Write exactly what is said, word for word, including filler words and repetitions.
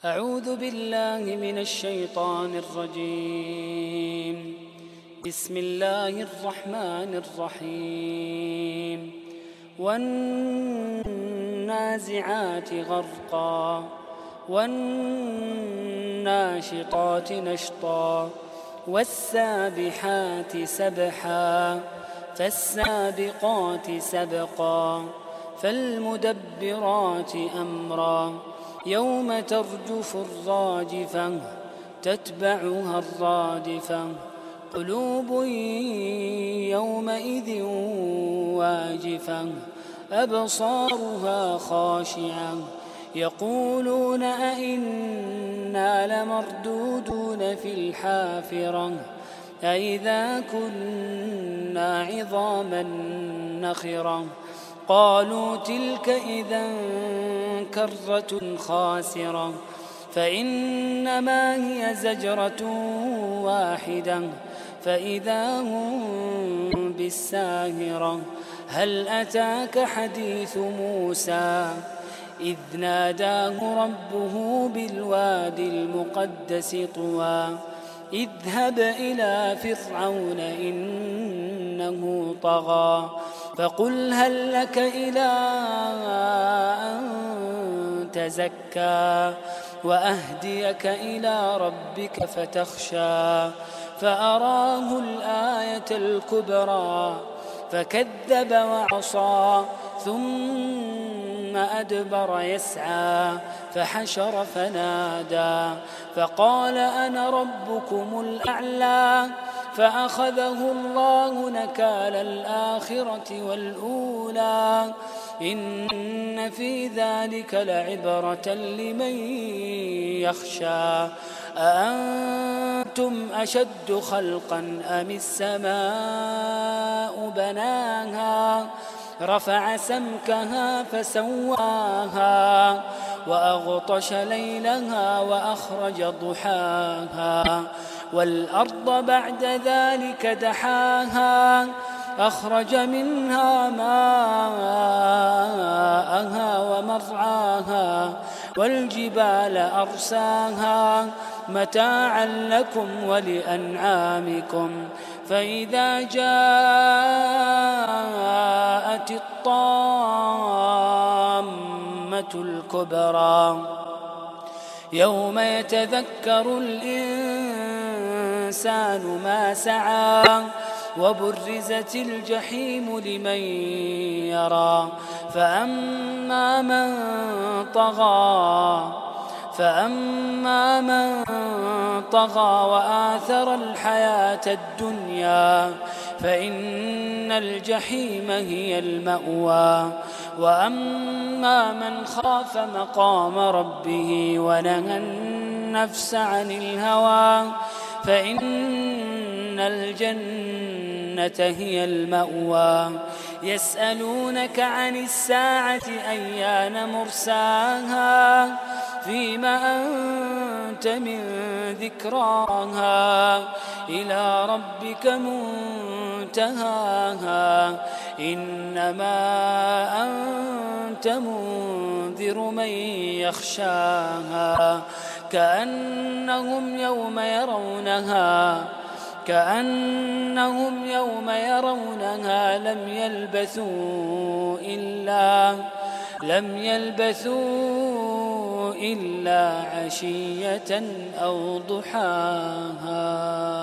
أعوذ بالله من الشيطان الرجيم. بسم الله الرحمن الرحيم. والنازعات غرقا والناشطات نشطا والسابحات سبحا فالسابقات سبقا فالمدبرات أمرا يوم ترجف الراجفة تتبعها الرادفة قلوب يومئذ واجفة أبصارها خاشعة يقولون أئنا لمردودون في الحافرة أئذا كنا عظاما نخرة قالوا تلك إذا كرة خاسرة فإنما هي زجرة واحدة فإذا هم بالساهرة هل أتاك حديث موسى إذ ناداه ربه بالوادي المقدس طوى اذهب إلى فرعون إنه طغى فقل هل لك إلى أن تزكى وأهديك إلى ربك فتخشى فأراه الآية الكبرى فكذب وعصى ثم أدبر يسعى فحشر فنادى فقال أنا ربكم الأعلى فأخذه الله نكال الآخرة والأولى إن في ذلك لعبرة لمن يخشى أأنتم أشد خلقا أم السماء بناها رفع سمكها فسواها وأغطش ليلها وأخرج ضحاها والأرض بعد ذلك دحاها أخرج منها ماءها ومرعاها والجبال أرساها متاعا لكم ولأنعامكم فإذا جاءت الطامة الكبرى يوم يتذكر الإنسان ما سعى وبرزت الجحيم لمن يرى فأما من طغى فأما من طغى وآثر الحياة الدنيا فإن الجحيم هي المأوى وأما من خاف مقام ربه ونهى النفس عن الهوى فإن الجنة هي المأوى يسألونك عن الساعة أيان مرساها فيما أنت من ذكراها إلى ربك منتهاها إنما أنت منذر من يخشاها كأنهم يوم يرونها كأنهم يوم يرونها لم يلبثوا إلا لم يلبثوا إلا عشية أو ضحاها.